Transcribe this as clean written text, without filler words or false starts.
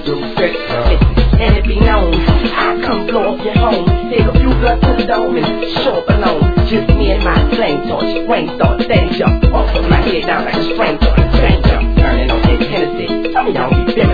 do sex. And it be known, I come blow up your home. Take a few blood to the dome and show up alone. Just me and my flame torch, brainstorm, steady jump off of my head down like a stranger. Turning on this Tennessee. Tell me y'all be feeling